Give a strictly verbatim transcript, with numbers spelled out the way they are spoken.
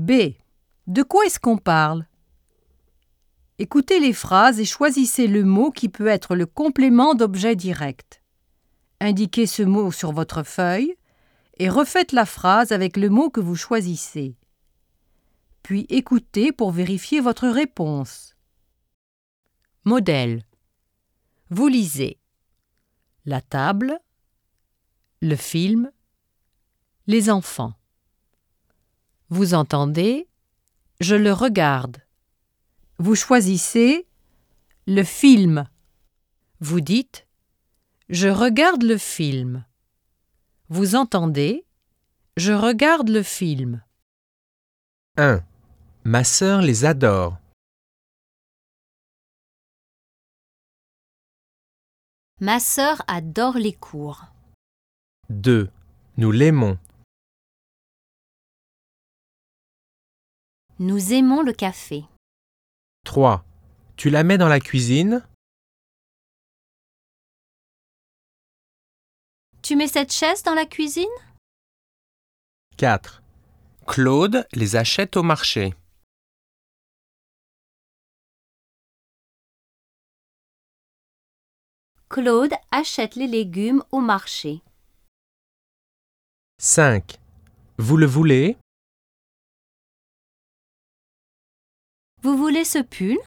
B. De quoi est-ce qu'on parle? Écoutez les phrases et choisissez le mot qui peut être le complément d'objet direct. Indiquez ce mot sur votre feuille et refaites la phrase avec le mot que vous choisissez. Puis écoutez pour vérifier votre réponse. Modèle. Vous lisez la table, le film, les enfants. Vous entendez je le regarde. Vous choisissez le film. Vous dites je regarde le film. Vous entendez je regarde le film. un. Ma sœur les adore. Ma sœur adore les cours. deux. Nous l'aimons. Nous aimons le café. trois. Tu la mets dans la cuisine? Tu mets cette chaise dans la cuisine? quatre. Claude les achète au marché. Claude achète les légumes au marché. cinq. Vous le voulez? Vous voulez ce pull?